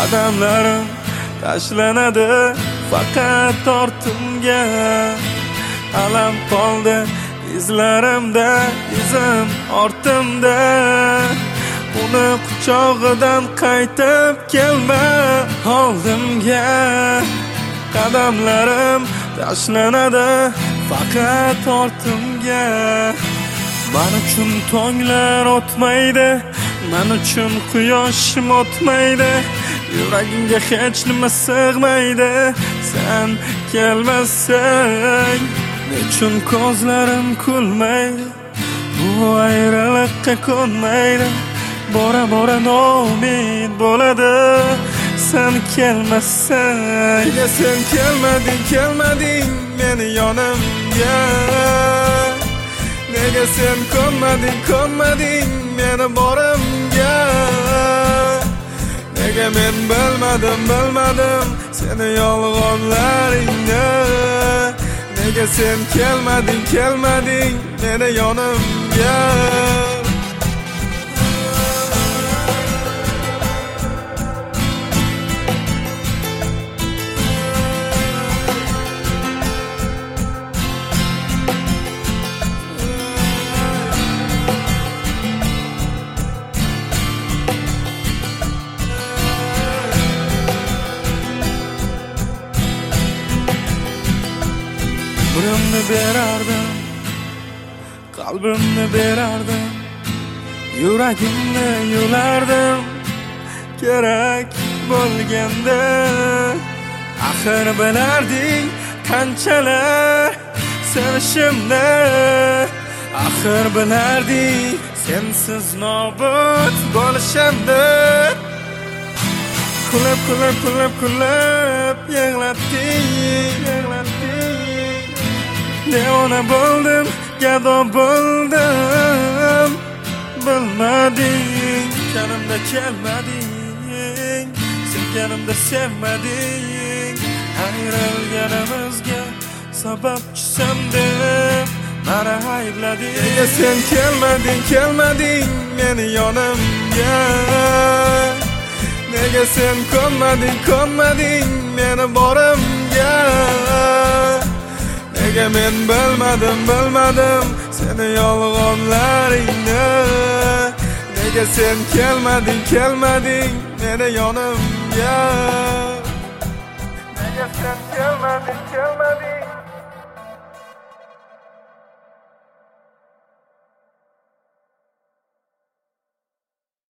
qadamlarim tashlanadi faqat ortimga. Alam qoldi izlarimda, izim ortimda. Uni quchog'idan qaytib kelma oldimga. Qadamlarim tashlanadi faqat ortimga. Men uchun tonglar o'tmaydi, men uchun quyoshim o'tmaydi. Yuragimga hech nima sig'maydi sen kelmasang. Nechun ko'zlarim kulmaydi, bu ayriliqqa ko'nmaydi. Bora bora noumid bo'ladi sen kelmasang. Nega sen kelmading meni yonimga? Nega sen ko'nmading meni borimga? Nega men bilmadim seni yolg'onlaringni? Nega sen kelmading meni yonimga? Umrimni berardim, qalbimni berardim, yuragimni yulardim kerak bo'lganda. Axir bilarding qanchalar sevishimni, axir bilarding sensiz nobud bo'lishimni. Kulib yig'latding. Devona bo'ldim, gado bo'ldim. Bilmading, yanimda kelmading, sen yanimda sevmading. Ayrilganimizga sababchisan deb meni ayblading. Nega sen kelmading meni yonimga? Nega sen ko'nmading meni borimga? Nega men bilmadim seni yolg'onlaringni? Nega sen kelmading meni yonimga? Nega sen kelmading